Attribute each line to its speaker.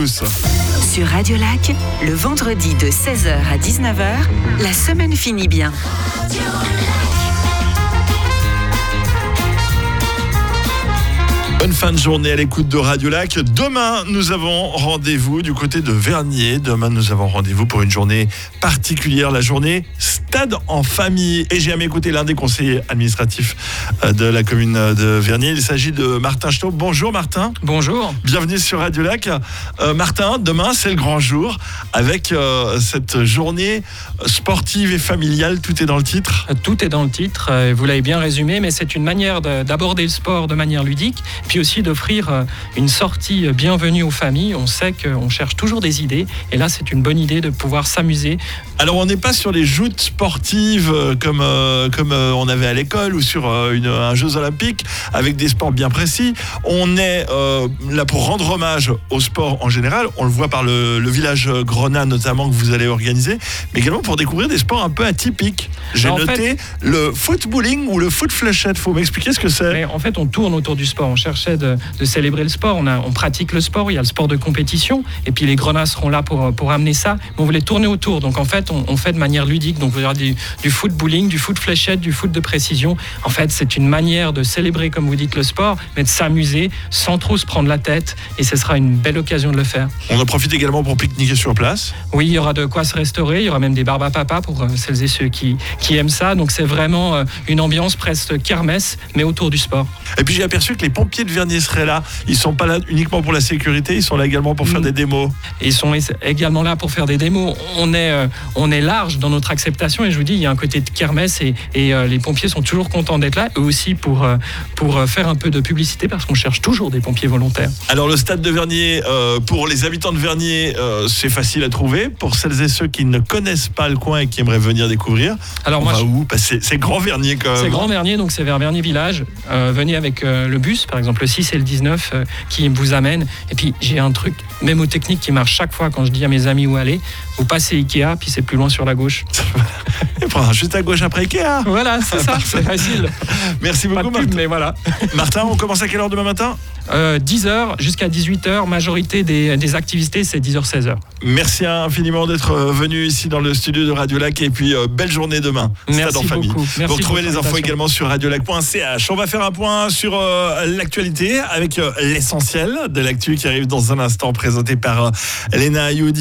Speaker 1: Sur Radio Lac, le vendredi de 16h à 19h, la semaine finit bien.
Speaker 2: Bonne fin de journée à l'écoute de Radio Lac. Demain, nous avons rendez-vous du côté de Vernier. Demain, nous avons rendez-vous pour une journée particulière, la journée Stade en famille. Et j'ai à m'écouter l'un des conseillers administratifs de la commune de Vernier. Il s'agit de Martin Staub. Bonjour Martin.
Speaker 3: Bonjour.
Speaker 2: Bienvenue sur Radio Lac. Martin, demain, c'est le grand jour avec cette journée sportive et familiale. Tout est dans le titre.
Speaker 3: Tout est dans le titre. Vous l'avez bien résumé, mais c'est une manière d'aborder le sport de manière ludique. Puis aussi d'offrir une sortie bienvenue aux familles. On sait qu'on cherche toujours des idées et là c'est une bonne idée de pouvoir s'amuser.
Speaker 2: Alors on n'est pas sur les joutes sportives comme on avait à l'école ou sur un Jeux Olympiques avec des sports bien précis. On est là pour rendre hommage au sport en général. On le voit par le village Grenat notamment que vous allez organiser, mais également pour découvrir des sports un peu atypiques. J'ai noté le footballing ou le foot fléchette. Faut m'expliquer ce que c'est.
Speaker 3: Mais en fait on tourne autour du sport. On cherchait de célébrer le sport. On pratique le sport. Il y a le sport de compétition. Et puis les Grenats seront là pour amener ça. Mais on voulait tourner autour. Donc en fait, on fait de manière ludique. Donc il y aura du foot bowling, du foot fléchette, du foot de précision. En fait, c'est une manière de célébrer, comme vous dites, le sport, mais de s'amuser sans trop se prendre la tête. Et ce sera une belle occasion de le faire.
Speaker 2: On en profite également pour pique-niquer sur place.
Speaker 3: Oui, il y aura de quoi se restaurer. Il y aura même des barbes à papa pour celles et ceux qui aiment ça. Donc c'est vraiment une ambiance presque kermesse, mais autour du sport.
Speaker 2: Et puis j'ai aperçu que les pompiers de Vernier seraient là. Ils sont pas là uniquement pour la sécurité, ils sont là également pour faire des démos.
Speaker 3: Et ils sont également là pour faire des démos. On est large dans notre acceptation et je vous dis, il y a un côté de kermesse et les pompiers sont toujours contents d'être là, eux aussi pour faire un peu de publicité parce qu'on cherche toujours des pompiers volontaires. Alors
Speaker 2: le stade de Vernier, pour les habitants de Vernier, c'est facile à trouver. Pour celles et ceux qui ne connaissent pas le coin et qui aimeraient venir découvrir, alors on va où ? C'est Grand Vernier quand même.
Speaker 3: C'est Grand Vernier, donc c'est vers Vernier Village. Venez avec le bus, par exemple le 6 et le 19 qui vous amène. Et puis j'ai un truc mémotechnique qui marche chaque fois quand je dis à mes amis où aller. Vous passez Ikea, puis c'est plus loin sur la gauche.
Speaker 2: Juste à gauche après Ikea.
Speaker 3: Voilà, c'est ça, c'est facile.
Speaker 2: Merci beaucoup Martin.
Speaker 3: Mais voilà.
Speaker 2: Martin, on commence à quelle heure demain matin ?
Speaker 3: 10h jusqu'à 18h, majorité des activités c'est 10h-16h.
Speaker 2: Merci infiniment d'être venu ici dans le studio de Radio Lac et puis belle journée demain.
Speaker 3: Merci
Speaker 2: en famille.
Speaker 3: beaucoup.
Speaker 2: Vous retrouvez les infos également sur radiolac.ch. On va faire un point sur l'actualité avec l'essentiel de l'actu qui arrive dans un instant présenté par Léna Ayoudi.